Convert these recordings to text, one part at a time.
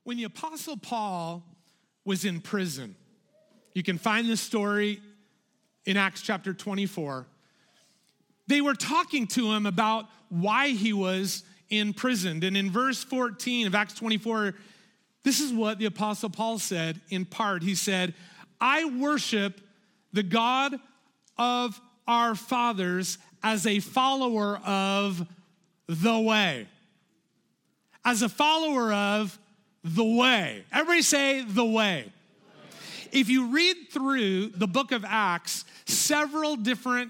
When the Apostle Paul was in prison, you can find this story in Acts chapter 24. They were talking to him about why he was imprisoned. And in verse 14 of Acts 24, this is what the Apostle Paul said in part. He said, I worship the God of our fathers as a follower of the way. As a follower of the way. Everybody say the way. If you read through the book of Acts, several different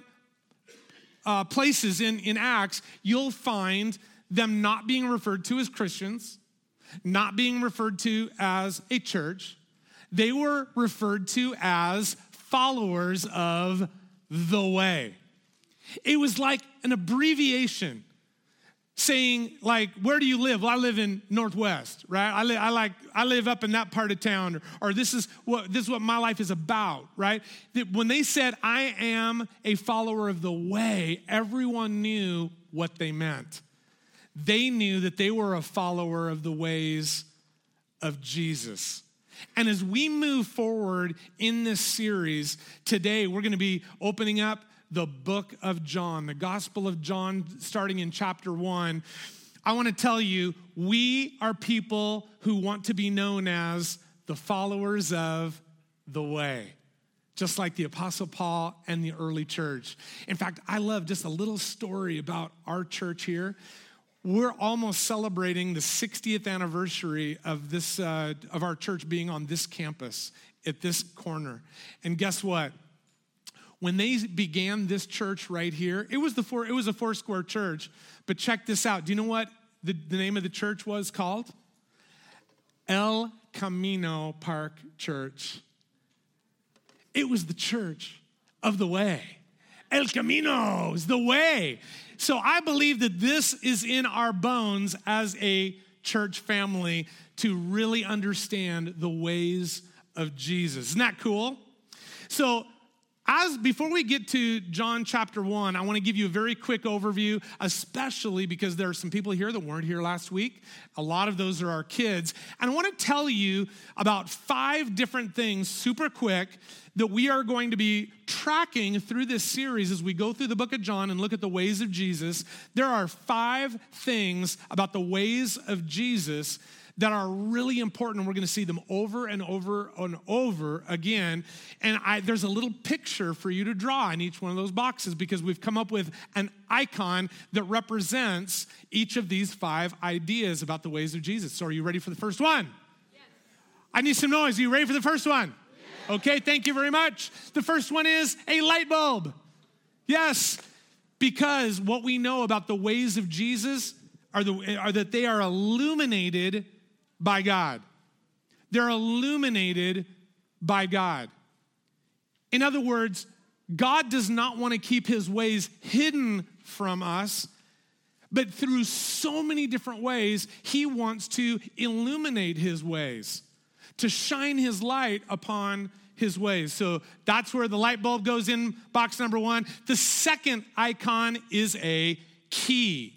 places in Acts, you'll find them not being referred to as Christians, not being referred to as a church. They were referred to as followers of the way. It was like an abbreviation saying, like, where do you live? Well, I live in Northwest, right? I live up in that part of town, or this is what my life is about, right? When they said, I am a follower of the way, everyone knew what they meant. They knew that they were a follower of the ways of Jesus. And as we move forward in this series today, we're going to be opening up the book of John, the Gospel of John, starting in chapter 1. I want to tell you, we are people who want to be known as the followers of the way, just like the Apostle Paul and the early church. In fact, I love just a little story about our church here. We're almost celebrating the 60th anniversary of this of our church being on this campus at this corner. And guess what? When they began this church right here, it was a four-square church. But check this out. Do you know what the name of the church was called? El Camino Park Church. It was the church of the way. El Camino is the way. So I believe that this is in our bones as a church family to really understand the ways of Jesus. Isn't that cool? So before we get to John chapter 1, I want to give you a very quick overview, especially because there are some people here that weren't here last week. A lot of those are our kids. And I want to tell you about 5 different things super quick that we are going to be tracking through this series as we go through the book of John and look at the ways of Jesus. There are 5 things about the ways of Jesus that are really important. We're going to see them over and over and over again. And there's a little picture for you to draw in each one of those boxes because we've come up with an icon that represents each of these 5 ideas about the ways of Jesus. So are you ready for the first one? Yes. I need some noise. Are you ready for the first one? Yes. Okay, thank you very much. The first one is a light bulb. Yes, because what we know about the ways of Jesus are that they are illuminated by God. They're illuminated by God. In other words, God does not want to keep his ways hidden from us, but through so many different ways, he wants to illuminate his ways, to shine his light upon his ways. So that's where the light bulb goes in box number 1. The second icon is a key.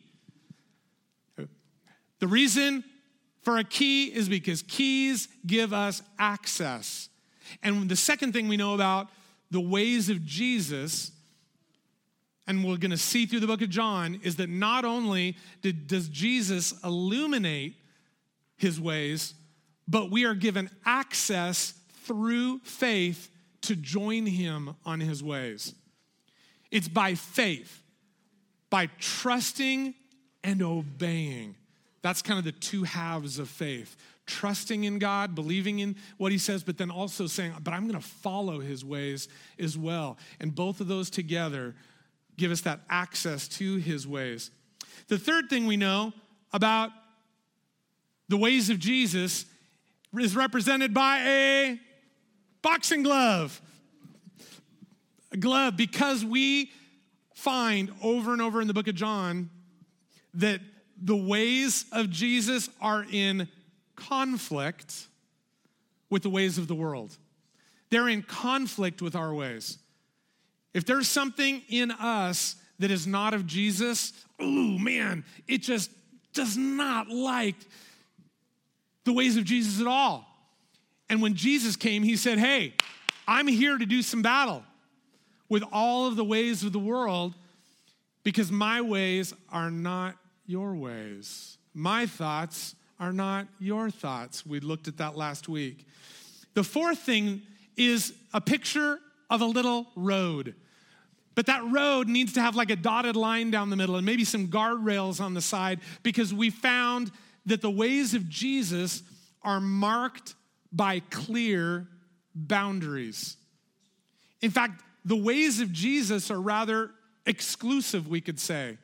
The reason for a key is because keys give us access. And the second thing we know about the ways of Jesus, and we're going to see through the book of John, is that not only does Jesus illuminate his ways, but we are given access through faith to join him on his ways. It's by faith, by trusting and obeying. That's kind of the 2 halves of faith. Trusting in God, believing in what he says, but then also saying, but I'm going to follow his ways as well. And both of those together give us that access to his ways. The third thing we know about the ways of Jesus is represented by a boxing glove. A glove, because we find over and over in the book of John that the ways of Jesus are in conflict with the ways of the world. They're in conflict with our ways. If there's something in us that is not of Jesus, oh man, it just does not like the ways of Jesus at all. And when Jesus came, he said, hey, I'm here to do some battle with all of the ways of the world because my ways are not your ways. My thoughts are not your thoughts. We looked at that last week. The fourth thing is a picture of a little road. But that road needs to have like a dotted line down the middle and maybe some guardrails on the side because we found that the ways of Jesus are marked by clear boundaries. In fact, the ways of Jesus are rather exclusive, we could say.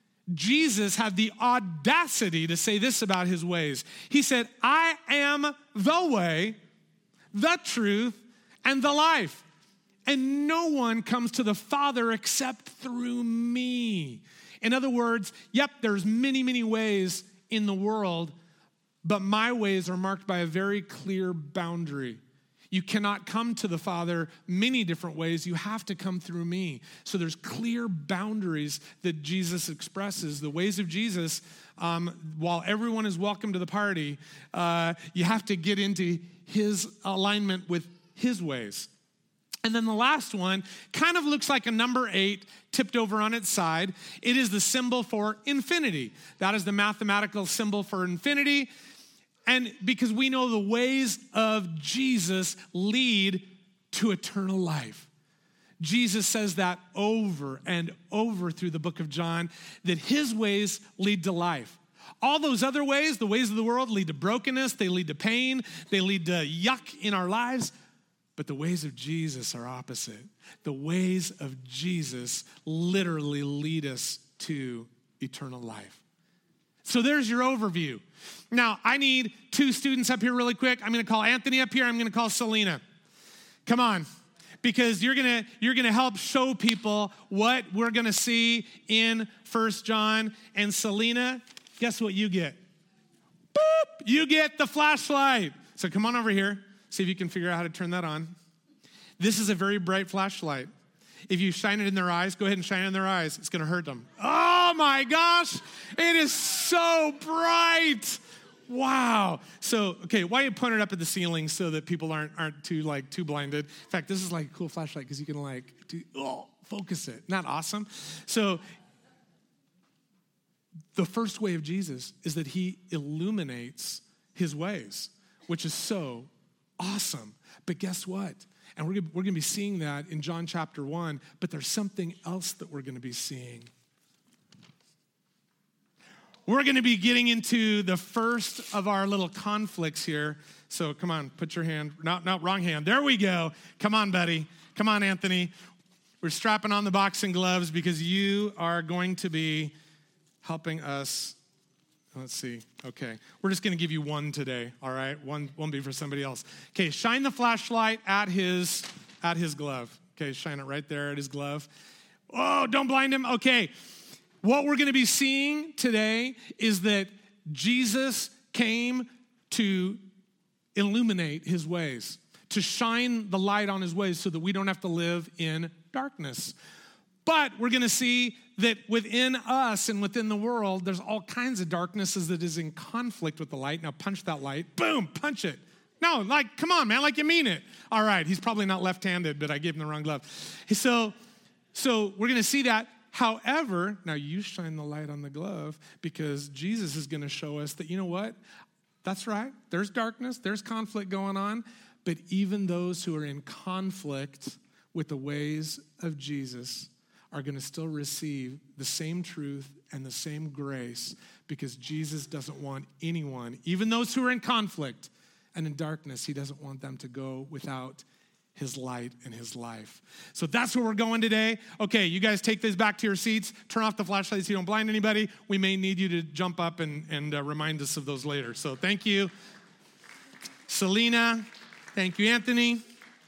Jesus had the audacity to say this about his ways. He said, I am the way, the truth, and the life. And no one comes to the Father except through me. In other words, yep, there's many, many ways in the world, but my ways are marked by a very clear boundary. You cannot come to the Father many different ways. You have to come through me. So there's clear boundaries that Jesus expresses. The ways of Jesus, while everyone is welcome to the party, you have to get into his alignment with his ways. And then the last one kind of looks like a number 8 tipped over on its side. It is the symbol for infinity. That is the mathematical symbol for infinity. And because we know the ways of Jesus lead to eternal life. Jesus says that over and over through the book of John, that his ways lead to life. All those other ways, the ways of the world, lead to brokenness, they lead to pain, they lead to yuck in our lives. But the ways of Jesus are opposite. The ways of Jesus literally lead us to eternal life. So there's your overview. Now, I need 2 students up here really quick. I'm going to call Anthony up here. I'm going to call Selena. Come on. Because you're gonna help show people what we're going to see in 1 John. And Selena, guess what you get? Boop! You get the flashlight. So come on over here. See if you can figure out how to turn that on. This is a very bright flashlight. If you shine it in their eyes, go ahead and shine it in their eyes. It's going to hurt them. Oh my gosh, it is so bright. Wow. So, okay, why you point it up at the ceiling so that people aren't too blinded? In fact, this is like a cool flashlight because you can focus it. Isn't that awesome? So, the first way of Jesus is that he illuminates his ways, which is so awesome. But guess what? And we're going to be seeing that in John chapter 1, but there's something else that we're going to be seeing. We're going to be getting into the first of our little conflicts here. So come on, put your hand, no, wrong hand. There we go. Come on, buddy. Come on, Anthony. We're strapping on the boxing gloves because you are going to be helping us. Let's see. Okay. We're just going to give you one today, all right? One won't be for somebody else. Okay, shine the flashlight at his glove. Okay, shine it right there at his glove. Oh, don't blind him. Okay. What we're going to be seeing today is that Jesus came to illuminate his ways, to shine the light on his ways so that we don't have to live in darkness. But we're going to see that within us and within the world, there's all kinds of darknesses that is in conflict with the light. Now punch that light. Boom, punch it. No, come on, man, you mean it. All right, he's probably not left-handed, but I gave him the wrong glove. So we're going to see that. However, now you shine the light on the glove because Jesus is going to show us that, you know what? That's right. There's darkness. There's conflict going on. But even those who are in conflict with the ways of Jesus are going to still receive the same truth and the same grace because Jesus doesn't want anyone, even those who are in conflict and in darkness, he doesn't want them to go without his light and his life. So that's where we're going today. Okay, you guys take this back to your seats. Turn off the flashlights so you don't blind anybody. We may need you to jump up and remind us of those later. So thank you, Selena. Thank you, Anthony.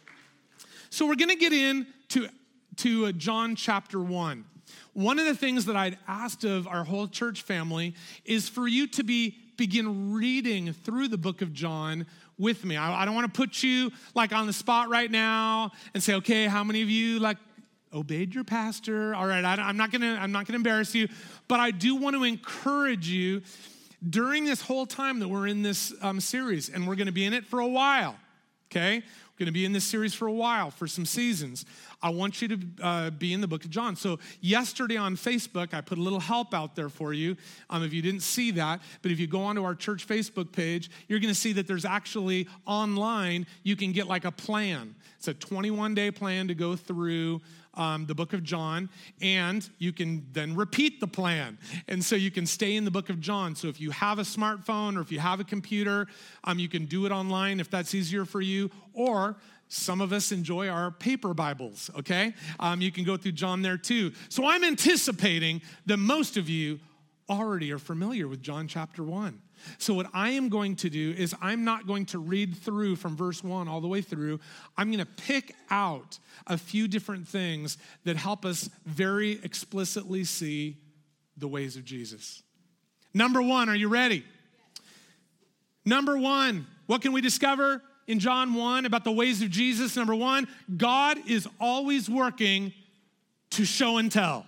So we're going to get into John chapter 1. One of the things that I'd asked of our whole church family is for you to begin reading through the book of John with me. I don't want to put you on the spot right now and say, okay, how many of you obeyed your pastor? All right, I'm not gonna embarrass you, but I do want to encourage you during this whole time that we're in this series, and we're going to be in it for a while, okay? We're going to be in this series for a while, for some seasons. I want you to be in the book of John. So yesterday on Facebook, I put a little help out there for you. If you didn't see that, but if you go onto our church Facebook page, you're going to see that there's actually online, you can get like a plan. It's a 21-day plan to go through the book of John, and you can then repeat the plan. And so you can stay in the book of John. So if you have a smartphone or if you have a computer, you can do it online if that's easier for you, or some of us enjoy our paper Bibles, okay? You can go through John there too. So I'm anticipating that most of you already are familiar with John chapter 1. So what I am going to do is I'm not going to read through from verse 1 all the way through. I'm going to pick out a few different things that help us very explicitly see the ways of Jesus. Number 1, are you ready? Number 1, what can we discover in John 1 about the ways of Jesus? Number 1, God is always working to show and tell.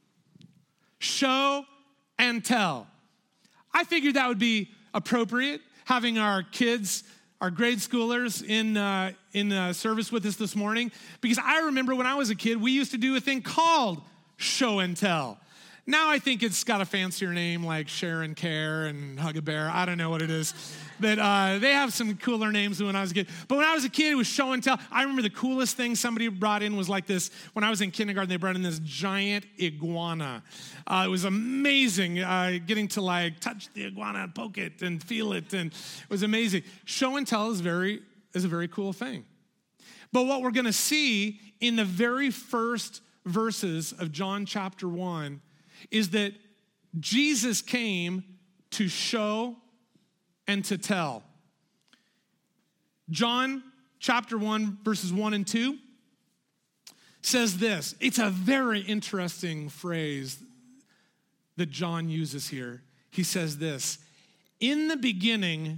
Show and tell. I figured that would be appropriate, having our kids, our grade schoolers in service with us this morning, because I remember when I was a kid, we used to do a thing called show and tell. Now I think it's got a fancier name like Share and Care and Hug a Bear. I don't know what it is. But they have some cooler names than when I was a kid. But when I was a kid, it was show and tell. I remember the coolest thing somebody brought in was like this. When I was in kindergarten, they brought in this giant iguana. It was amazing getting to like touch the iguana and poke it and feel it. And it was amazing. Show and tell is a very cool thing. But what we're going to see in the very first verses of John chapter 1 is that Jesus came to show and to tell. John chapter 1, verses 1 and 2 says this. It's a very interesting phrase that John uses here. He says this, in the beginning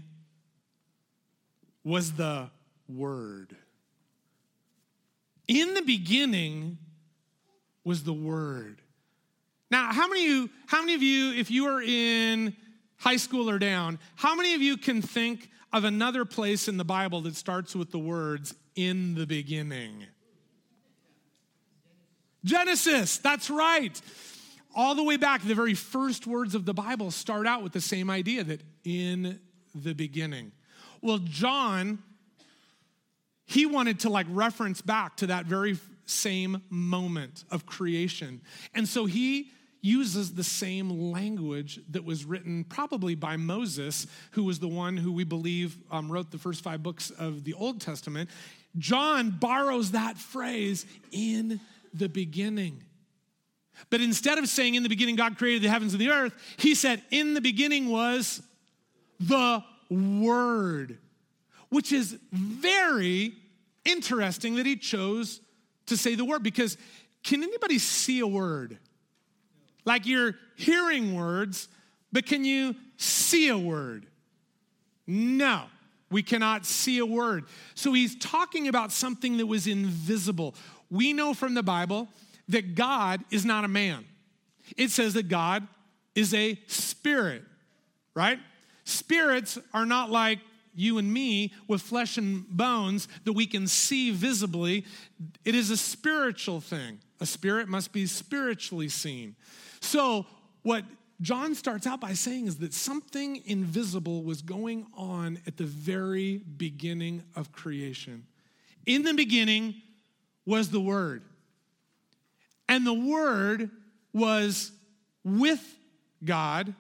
was the Word. In the beginning was the Word. Now, how many of you, if you are in high school or down, how many of you can think of another place in the Bible that starts with the words, in the beginning? Genesis, that's right. All the way back, the very first words of the Bible start out with the same idea, that in the beginning. Well, John, he wanted to like reference back to that very same moment of creation. And so he uses the same language that was written probably by Moses, who was the one who we believe wrote the first 5 books of the Old Testament. John borrows that phrase, in the beginning. But instead of saying, in the beginning God created the heavens and the earth, he said, in the beginning was the Word, which is very interesting that he chose to say the word, because can anybody see a word? Like you're hearing words, but can you see a word? No, we cannot see a word. So he's talking about something that was invisible. We know from the Bible that God is not a man. It says that God is a spirit, right? Spirits are not like you and me with flesh and bones that we can see visibly. It is a spiritual thing. A spirit must be spiritually seen. So what John starts out by saying is that something invisible was going on at the very beginning of creation. In the beginning was the Word. And the Word was with God.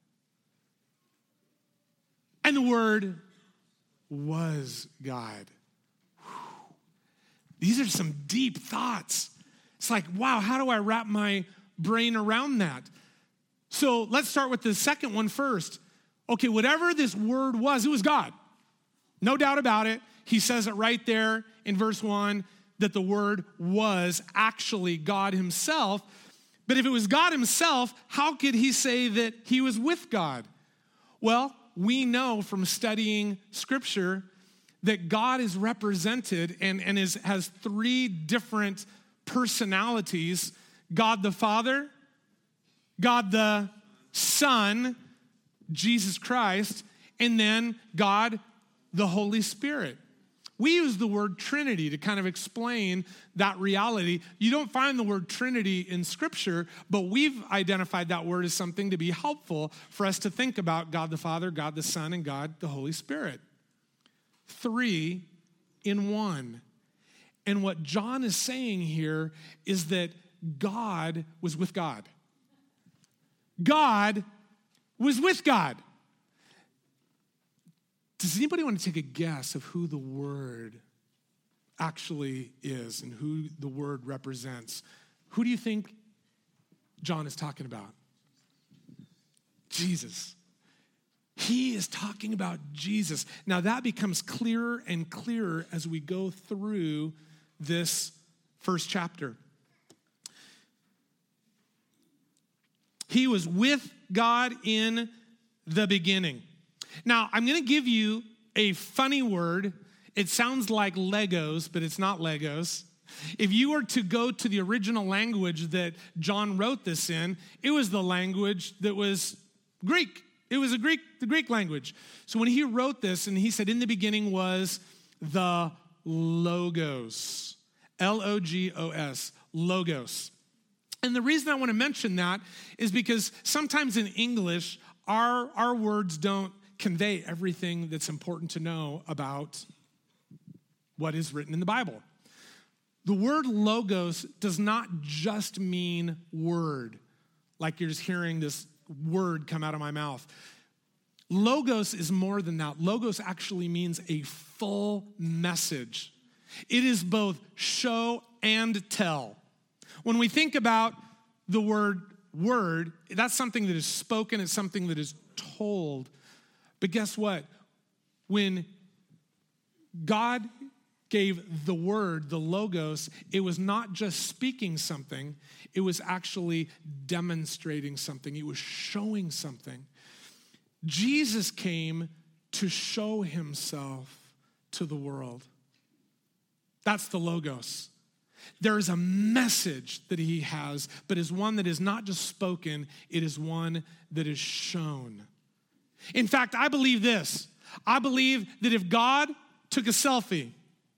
And the Word was God. Whew. These are some deep thoughts. It's like, wow, how do I wrap my brain around that? So let's start with the second one first. Okay, whatever this Word was, it was God. No doubt about it. He says it right there in verse 1 that the Word was actually God himself. But if it was God himself, how could he say that he was with God? Well, we know from studying Scripture that God is represented and has 3 different personalities: God the Father, God the Son, Jesus Christ, and then God, the Holy Spirit. We use the word Trinity to kind of explain that reality. You don't find the word Trinity in Scripture, but we've identified that word as something to be helpful for us to think about God the Father, God the Son, and God the Holy Spirit. 3 in 1. And what John is saying here is that God was with God. God was with God. Does anybody want to take a guess of who the Word actually is and who the Word represents? Who do you think John is talking about? Jesus. He is talking about Jesus. Now that becomes clearer and clearer as we go through this first chapter. He was with God in the beginning. Now, I'm going to give you a funny word. It sounds like Legos, but it's not Legos. If you were to go to the original language that John wrote this in, it was the language that was Greek. It was the Greek language. So when he wrote this, and he said, in the beginning was the Logos. Logos. Logos. And the reason I want to mention that is because sometimes in English, our words don't convey everything that's important to know about what is written in the Bible. The word logos does not just mean word, like you're just hearing this word come out of my mouth. Logos is more than that. Logos actually means a full message. It is both show and tell. When we think about the word, that's something that is spoken, it's something that is told. But guess what? When God gave the word, the logos, it was not just speaking something, it was actually demonstrating something. It was showing something. Jesus came to show himself to the world. That's the logos. There is a message that he has, but is one that is not just spoken, it is one that is shown. In fact, I believe this. I believe that if God took a selfie,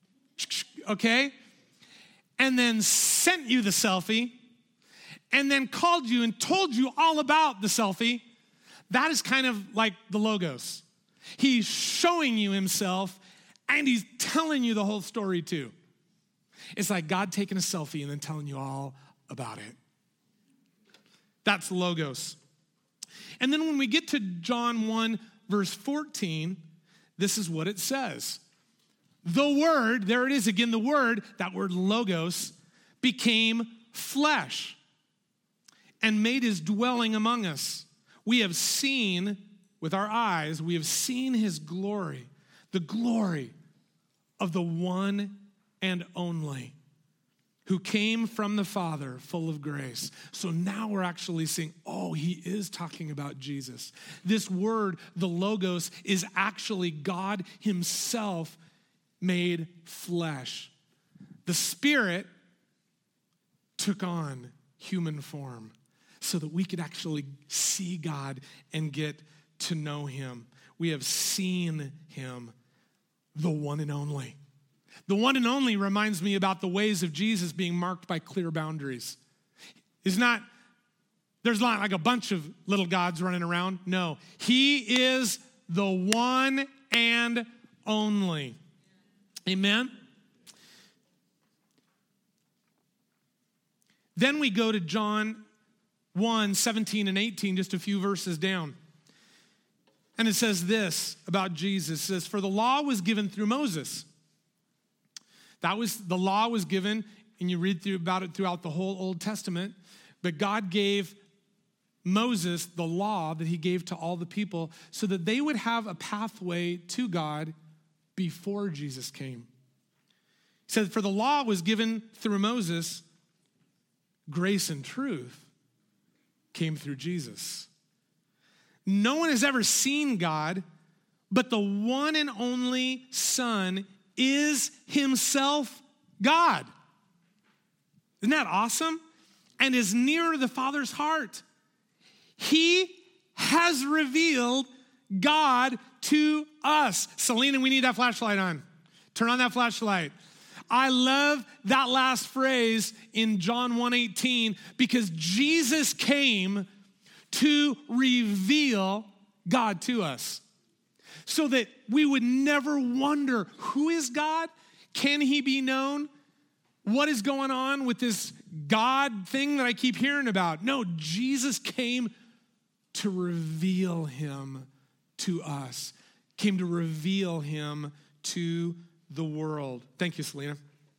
okay, and then sent you the selfie, and then called you and told you all about the selfie, that is kind of like the logos. He's showing you himself, and he's telling you the whole story too. It's like God taking a selfie and then telling you all about it. That's the logos. And then when we get to John 1, verse 14, this is what it says. The Word, there it is again, the Word, that word logos, became flesh and made his dwelling among us. We have seen with our eyes, we have seen his glory, the glory of the one and only, who came from the Father, full of grace. So now we're actually seeing, oh, he is talking about Jesus. This word, the logos, is actually God himself made flesh. The Spirit took on human form so that we could actually see God and get to know him. We have seen him, the one and only. The one and only reminds me about the ways of Jesus being marked by clear boundaries. There's not like a bunch of little gods running around. No, he is the one and only. Amen? Then we go to John 1, 17 and 18, just a few verses down. And it says this about Jesus. It says, for the law was given through Moses. The law was given, and you read about it throughout the whole Old Testament, but God gave Moses the law that he gave to all the people so that they would have a pathway to God before Jesus came. He said, for the law was given through Moses, grace and truth came through Jesus. No one has ever seen God, but the one and only Son is himself God. Isn't that awesome? And is near the Father's heart. He has revealed God to us. Selena, we need that flashlight on. Turn on that flashlight. I love that last phrase in John 1:18 because Jesus came to reveal God to us so that we would never wonder, who is God? Can he be known? What is going on with this God thing that I keep hearing about? No, Jesus came to reveal him to us, came to reveal him to the world. Thank you, Selena.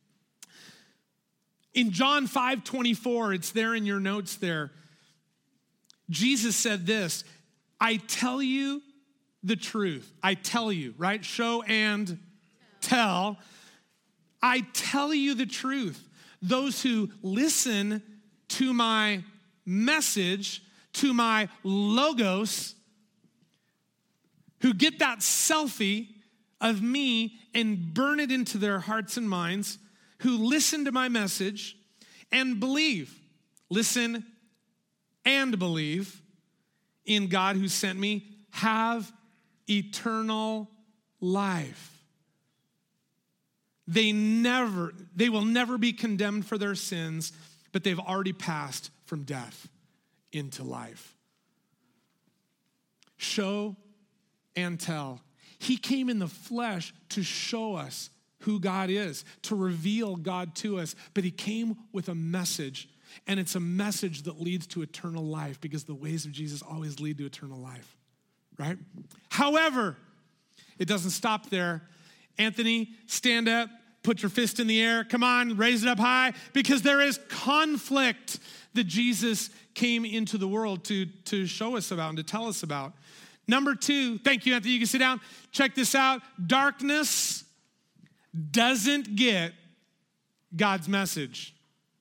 In John 5:24, it's there in your notes there. Jesus said this, I tell you the truth. I tell you, right? Show and tell. I tell you the truth. Those who listen to my message, to my logos, who get that selfie of me and burn it into their hearts and minds, who listen to my message and believe, listen and believe in God who sent me, have eternal life. They will never be condemned for their sins, but they've already passed from death into life. Show and tell. He came in the flesh to show us who God is, to reveal God to us, but he came with a message, and it's a message that leads to eternal life because the ways of Jesus always lead to eternal life, right? However, it doesn't stop there. Anthony, stand up, put your fist in the air. Come on, raise it up high, because there is conflict that Jesus came into the world to show us about and to tell us about. Number 2, thank you, Anthony, you can sit down. Check this out. Darkness doesn't get God's message.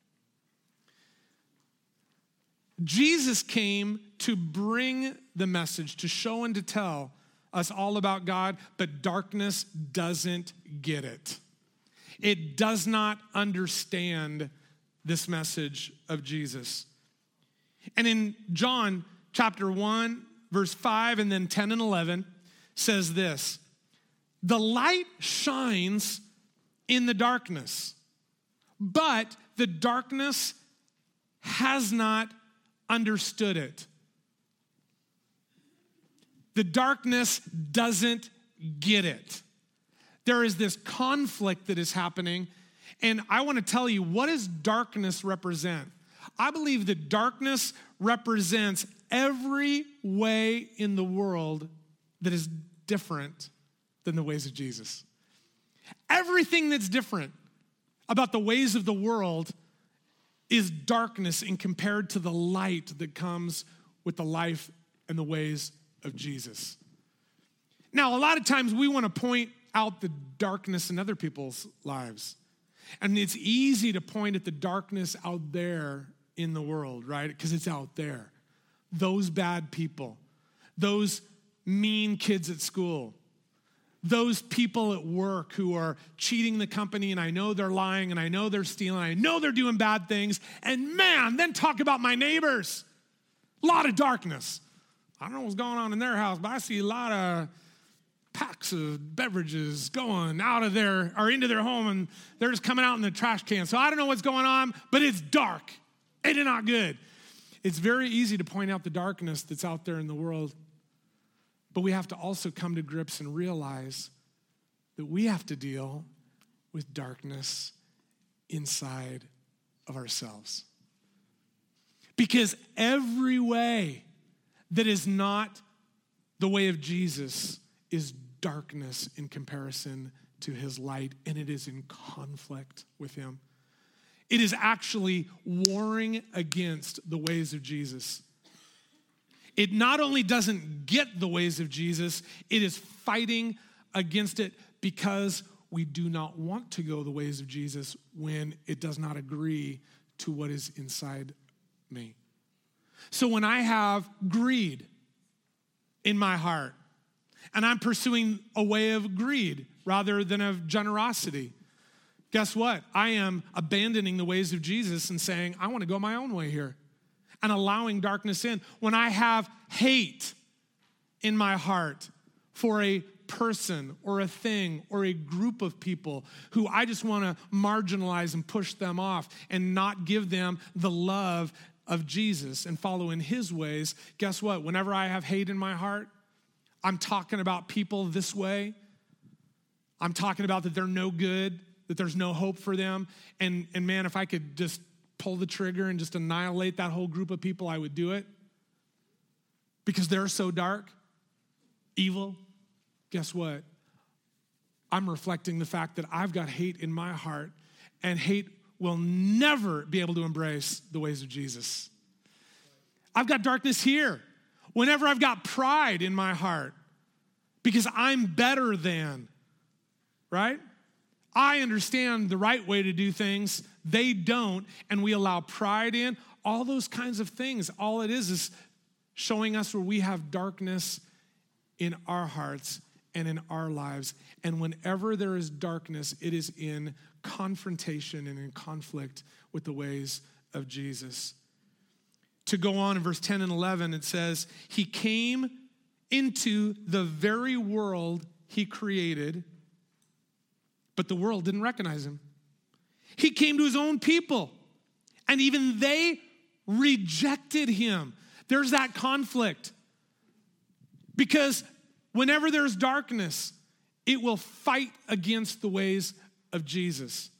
Jesus came to bring the message, to show and to tell us all about God, but darkness doesn't get it. It does not understand this message of Jesus. And in John chapter 1, verse 5 and then 10 and 11 says this, the light shines in the darkness, but the darkness has not understood it. The darkness doesn't get it. There is this conflict that is happening, and I want to tell you, what does darkness represent? I believe that darkness represents every way in the world that is different than the ways of Jesus. Everything that's different about the ways of the world is darkness in compared to the light that comes with the life and the ways of Jesus. Now, a lot of times we want to point out the darkness in other people's lives. And it's easy to point at the darkness out there in the world, right? Because it's out there. Those bad people, those mean kids at school, those people at work who are cheating the company, and I know they're lying, and I know they're stealing, I know they're doing bad things, and man, then talk about my neighbors. A lot of darkness. I don't know what's going on in their house, but I see a lot of packs of beverages going out of their, or into their home, and they're just coming out in the trash can. So I don't know what's going on, but it's dark. It's not good. It's very easy to point out the darkness that's out there in the world, but we have to also come to grips and realize that we have to deal with darkness inside of ourselves. Because every way that is not the way of Jesus is darkness in comparison to his light, and it is in conflict with him. It is actually warring against the ways of Jesus. It not only doesn't get the ways of Jesus, it is fighting against it because we do not want to go the ways of Jesus when it does not agree to what is inside me. So when I have greed in my heart, and I'm pursuing a way of greed rather than of generosity, guess what? I am abandoning the ways of Jesus and saying, I want to go my own way here. and allowing darkness in. When I have hate in my heart for a person or a thing or a group of people who I just want to marginalize and push them off and not give them the love of Jesus and follow in his ways, guess what? Whenever I have hate in my heart, I'm talking about people this way. I'm talking about that they're no good, that there's no hope for them. And man, if I could just pull the trigger and just annihilate that whole group of people, I would do it. Because they're so dark, evil. Guess what? I'm reflecting the fact that I've got hate in my heart, and hate will never be able to embrace the ways of Jesus. I've got darkness here. Whenever I've got pride in my heart, because I'm better than, right? I understand the right way to do things. They don't, and we allow pride in. All those kinds of things. All it is showing us where we have darkness in our hearts and in our lives. And whenever there is darkness, it is in confrontation and in conflict with the ways of Jesus. To go on in verse 10 and 11, it says, he came into the very world he created, but the world didn't recognize him. He came to his own people, and even they rejected him. There's that conflict. Because whenever there's darkness, it will fight against the ways of Jesus.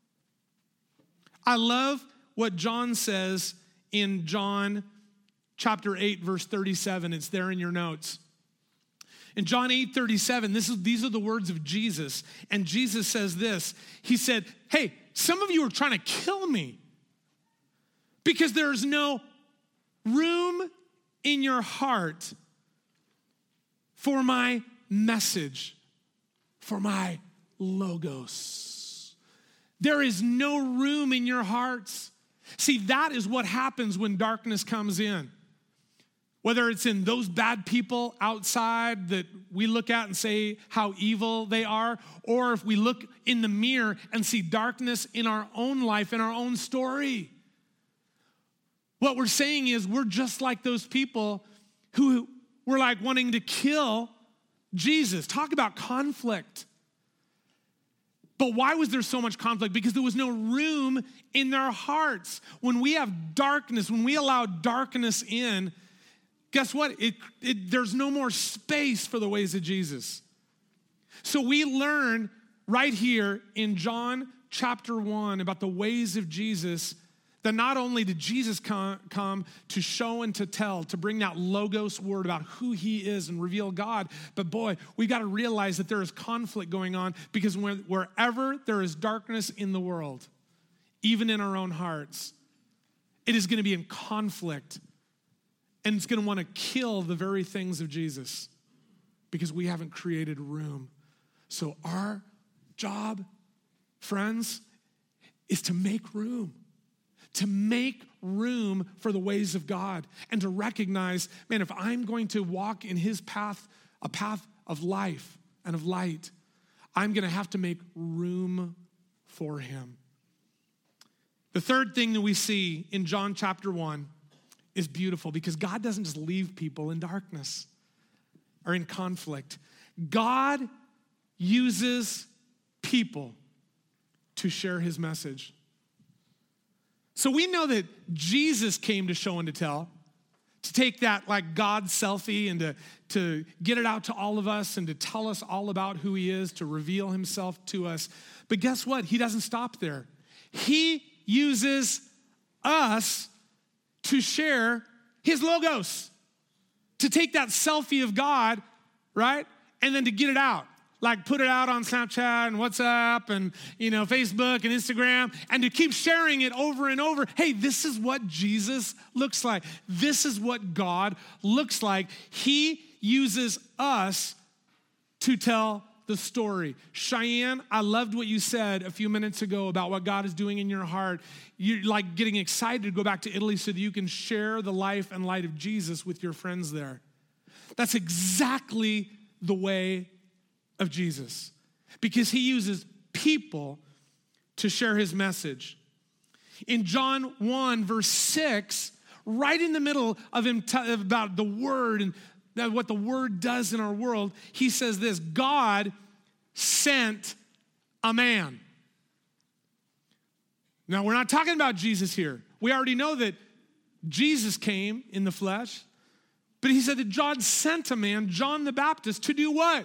I love what John says in John chapter 8, verse 37. It's there in your notes. In John 8:37, these are the words of Jesus. And Jesus says this. He said, hey, some of you are trying to kill me because there's no room in your heart for my message, for my logos. There is no room in your hearts. See, that is what happens when darkness comes in. Whether it's in those bad people outside that we look at and say how evil they are, or if we look in the mirror and see darkness in our own life, in our own story. What we're saying is we're just like those people who were like wanting to kill Jesus. Talk about conflict. But why was there so much conflict? Because there was no room in their hearts. When we have darkness, when we allow darkness in, guess what? There's no more space for the ways of Jesus. So we learn right here in John chapter 1 about the ways of Jesus, that not only did Jesus come to show and to tell, to bring that logos word about who he is and reveal God, but boy, we got to realize that there is conflict going on, because wherever there is darkness in the world, even in our own hearts, it is going to be in conflict. And it's going to want to kill the very things of Jesus because we haven't created room. So our job, friends, is to make room. To make room for the ways of God and to recognize, man, if I'm going to walk in his path, a path of life and of light, I'm going to have to make room for him. The third thing that we see in John chapter 1 is beautiful, because God doesn't just leave people in darkness or in conflict. God uses people to share his message. So we know that Jesus came to show and to tell, to take that like God selfie and to get it out to all of us and to tell us all about who he is, to reveal himself to us. But guess what? He doesn't stop there. He uses us to share his logos, to take that selfie of God, right? And then to get it out, like put it out on Snapchat and WhatsApp and, Facebook and Instagram, and to keep sharing it over and over. Hey, this is what Jesus looks like. This is what God looks like. He uses us to tell the story. Cheyenne, I loved what you said a few minutes ago about what God is doing in your heart. You're like getting excited to go back to Italy so that you can share the life and light of Jesus with your friends there. That's exactly the way of Jesus, because he uses people to share his message. In John 1, verse 6, right in the middle of him about the word and what the word does in our world, he says this: God sent a man. Now, we're not talking about Jesus here. We already know that Jesus came in the flesh, but he said that God sent a man, John the Baptist, to do what?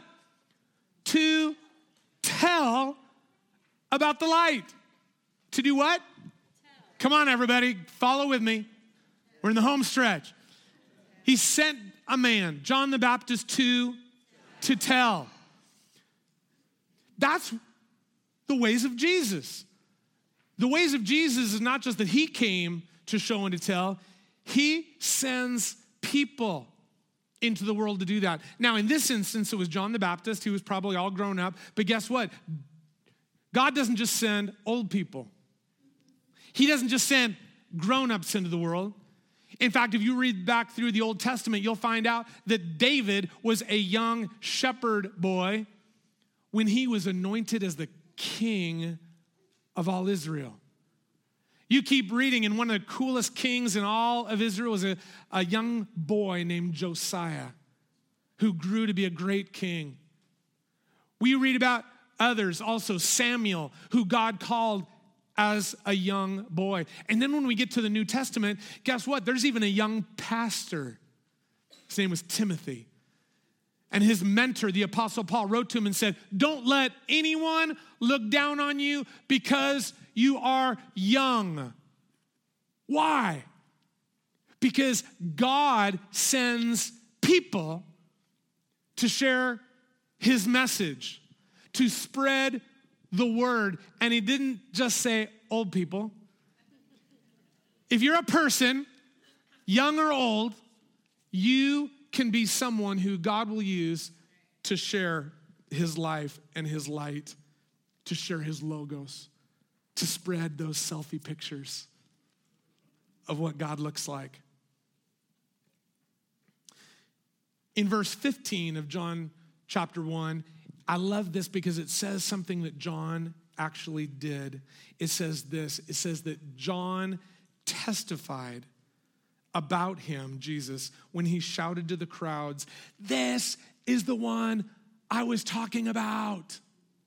To tell about the light. To do what? Come on, everybody, follow with me. We're in the home stretch. He sent a man, John the Baptist, to tell. That's the ways of Jesus. The ways of Jesus is not just that he came to show and to tell. He sends people into the world to do that. Now, in this instance, it was John the Baptist. He was probably all grown up. But guess what? God doesn't just send old people. He doesn't just send grown-ups into the world. In fact, if you read back through the Old Testament, you'll find out that David was a young shepherd boy when he was anointed as the king of all Israel. You keep reading, and one of the coolest kings in all of Israel was a young boy named Josiah, who grew to be a great king. We read about others, also Samuel, who God called as a young boy. And then when we get to the New Testament, guess what? There's even a young pastor. His name was Timothy. And his mentor, the Apostle Paul, wrote to him and said, don't let anyone look down on you because you are young. Why? Because God sends people to share his message, to spread the word. And he didn't just say old people. If you're a person, young or old, you can be someone who God will use to share his life and his light, to share his logos, to spread those selfie pictures of what God looks like. In verse 15 of John chapter 1, I love this because it says something that John actually did. It says this, it says that John testified about him, Jesus, when he shouted to the crowds, this is the one I was talking about.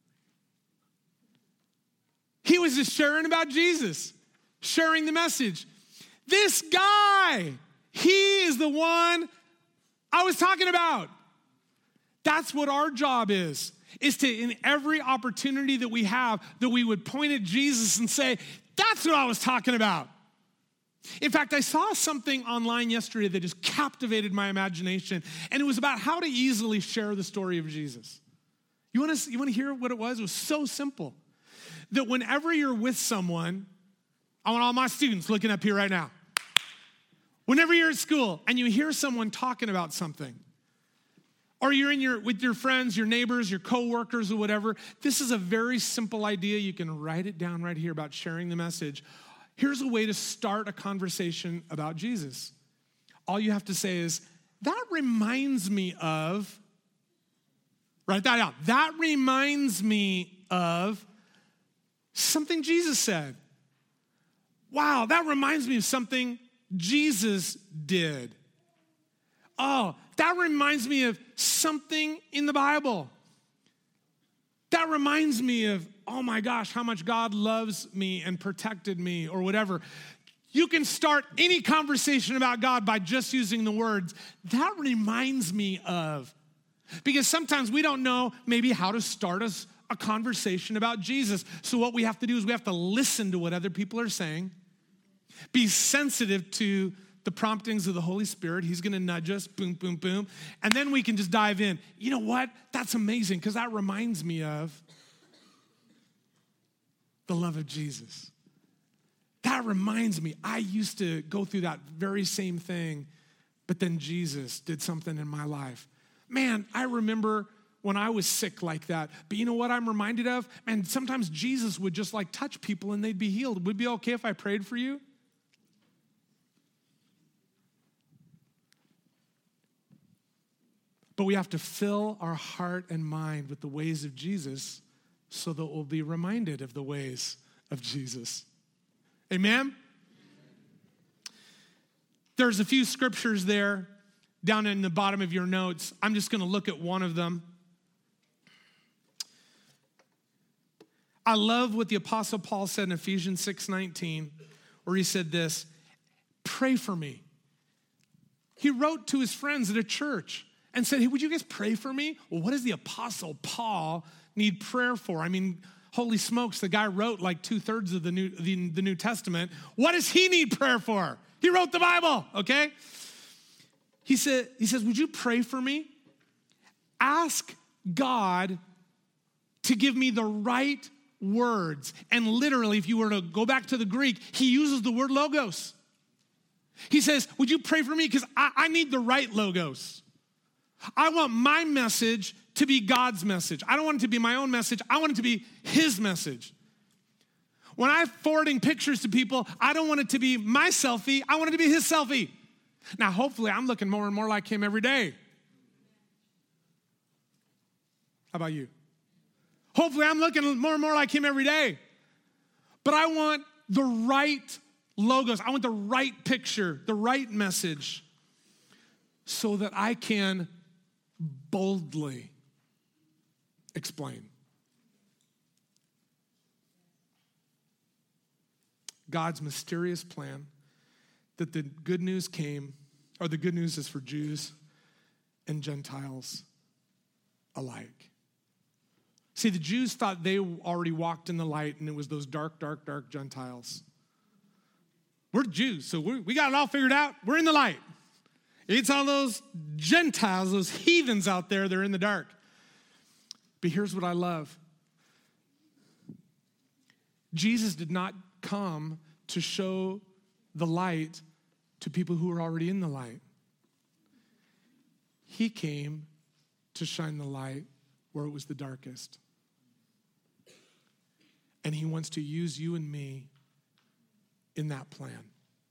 He was just sharing about Jesus, sharing the message. This guy, he is the one I was talking about. That's what our job is to, in every opportunity that we have, that we would point at Jesus and say, that's what I was talking about. In fact, I saw something online yesterday that just captivated my imagination, and it was about how to easily share the story of Jesus. You want to hear what it was? It was so simple that whenever you're with someone, I want all my students looking up here right now. Whenever you're at school and you hear someone talking about something, or you're with your friends, your neighbors, your coworkers, or whatever, this is a very simple idea. You can write it down right here about sharing the message. Here's a way to start a conversation about Jesus. All you have to say is, that reminds me of, write that out. That reminds me of something Jesus said. Wow, that reminds me of something Jesus did. Oh, that reminds me of something in the Bible. That reminds me of, oh my gosh, how much God loves me and protected me, or whatever. You can start any conversation about God by just using the words, that reminds me of. Because sometimes we don't know maybe how to start a conversation about Jesus. So what we have to do is we have to listen to what other people are saying, be sensitive to the promptings of the Holy Spirit. He's going to nudge us, boom, boom, boom. And then we can just dive in. You know what? That's amazing, because that reminds me of the love of Jesus. That reminds me, I used to go through that very same thing, but then Jesus did something in my life. Man, I remember when I was sick like that. But you know what I'm reminded of? Man, sometimes Jesus would just like touch people and they'd be healed. Would it be okay if I prayed for you? But we have to fill our heart and mind with the ways of Jesus so that we'll be reminded of the ways of Jesus. Amen? There's a few scriptures there down in the bottom of your notes. I'm just going to look at one of them. I love what the Apostle Paul said in Ephesians 6:19, where he said this, pray for me. He wrote to his friends at a church and said, hey, would you guys pray for me? Well, what does the Apostle Paul need prayer for? I mean, holy smokes, the guy wrote like 2/3 of the New Testament. What does he need prayer for? He wrote the Bible, okay? He says, would you pray for me? Ask God to give me the right words. And literally, if you were to go back to the Greek, he uses the word logos. He says, would you pray for me? Because I need the right logos. I want my message to be God's message. I don't want it to be my own message. I want it to be his message. When I'm forwarding pictures to people, I don't want it to be my selfie. I want it to be his selfie. Now, hopefully, I'm looking more and more like him every day. How about you? Hopefully, I'm looking more and more like him every day. But I want the right logos. I want the right picture, the right message, so that I can boldly explain. God's mysterious plan that the good news came, or the good news is for Jews and Gentiles alike. See, the Jews thought they already walked in the light, and it was those dark, dark, dark Gentiles. We're Jews, so we got it all figured out. We're in the light. It's all those Gentiles, those heathens out there, they're in the dark. But here's what I love. Jesus did not come to show the light to people who are already in the light. He came to shine the light where it was the darkest. And he wants to use you and me in that plan.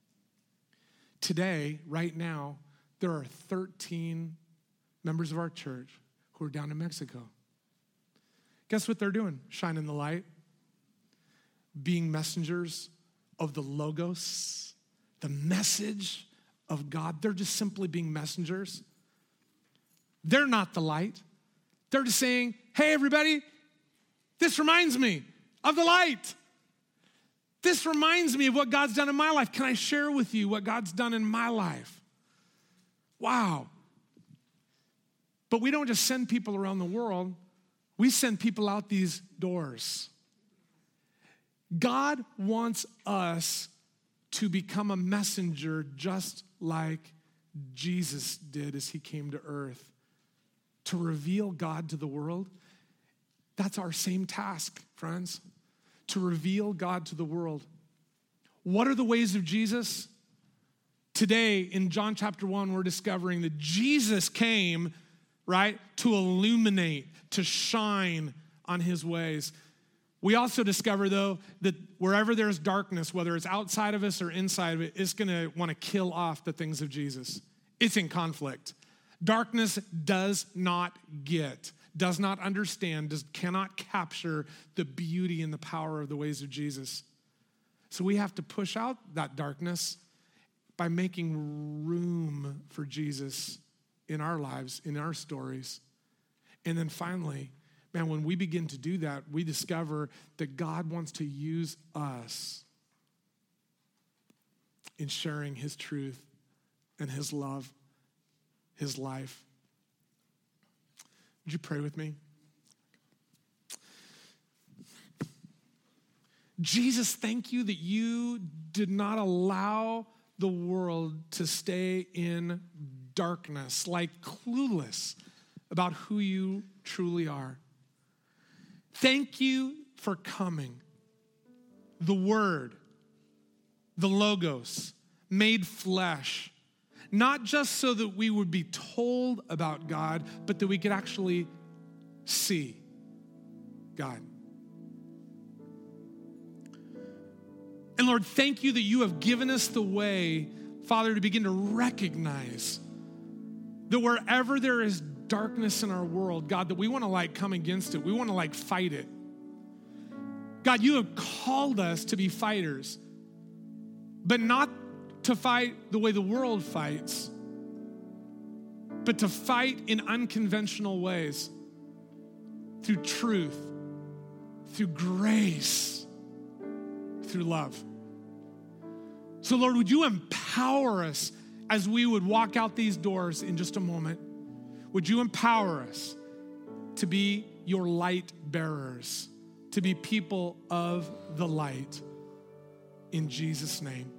Today, right now, there are 13 members of our church who are down in Mexico. Guess what they're doing? Shining the light, being messengers of the Logos, the message of God. They're just simply being messengers. They're not the light. They're just saying, hey, everybody, this reminds me of the light. This reminds me of what God's done in my life. Can I share with you what God's done in my life? Wow. But we don't just send people around the world. We send people out these doors. God wants us to become a messenger just like Jesus did as he came to earth. To reveal God to the world. That's our same task, friends. To reveal God to the world. What are the ways of Jesus? Today, in John chapter 1, we're discovering that Jesus came, right, to illuminate, to shine on his ways. We also discover, though, that wherever there's darkness, whether it's outside of us or inside of it, it's going to want to kill off the things of Jesus. It's in conflict. Darkness does not get, does not understand, cannot capture the beauty and the power of the ways of Jesus. So we have to push out that darkness by making room for Jesus in our lives, in our stories. And then finally, man, when we begin to do that, we discover that God wants to use us in sharing his truth and his love, his life. Would you pray with me? Jesus, thank you that you did not allow the world to stay in darkness, like clueless about who you truly are. Thank you for coming. The Word, the Logos, made flesh, not just so that we would be told about God, but that we could actually see God. And Lord, thank you that you have given us the way, Father, to begin to recognize that wherever there is darkness in our world, God, that we want to come against it. We want to fight it. God, you have called us to be fighters, but not to fight the way the world fights, but to fight in unconventional ways, through truth, through grace, through love. So Lord, would you empower us as we would walk out these doors in just a moment? Would you empower us to be your light bearers, to be people of the light, in Jesus' name.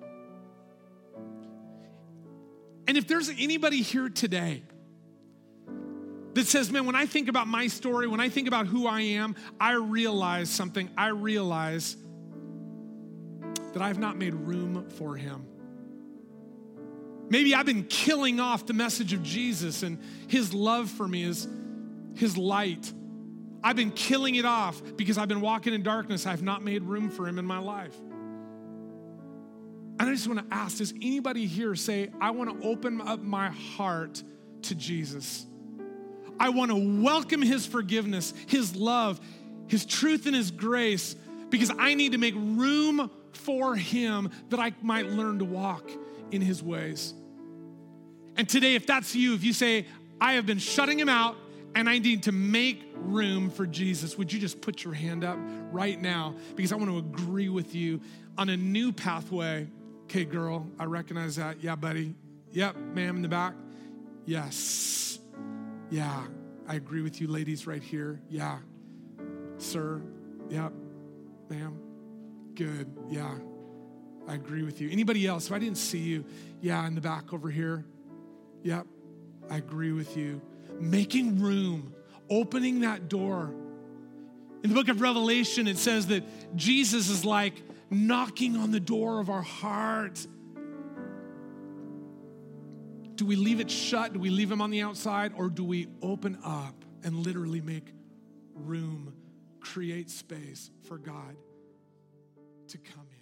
And if there's anybody here today that says, man, when I think about my story, when I think about who I am, I realize something. I realize that I've not made room for him. Maybe I've been killing off the message of Jesus and his love for me, his light. I've been killing it off because I've been walking in darkness. I've not made room for him in my life. And I just want to ask, does anybody here say, I want to open up my heart to Jesus? I want to welcome his forgiveness, his love, his truth, and his grace, because I need to make room for him that I might learn to walk in his ways. And today, if that's you, if you say, I have been shutting him out and I need to make room for Jesus, would you just put your hand up right now? Because I want to agree with you on a new pathway. Okay, girl, I recognize that. Yeah, buddy. Yep, ma'am in the back. Yes. Yeah, I agree with you, ladies right here. Yeah. Sir. Yep. Ma'am. Good. Yeah. I agree with you. Anybody else? If I didn't see you, yeah, in the back over here. Yep. I agree with you. Making room, opening that door. In the book of Revelation, it says that Jesus is like knocking on the door of our heart. Do we leave it shut? Do we leave him on the outside? Or do we open up and literally make room, create space for God to come in?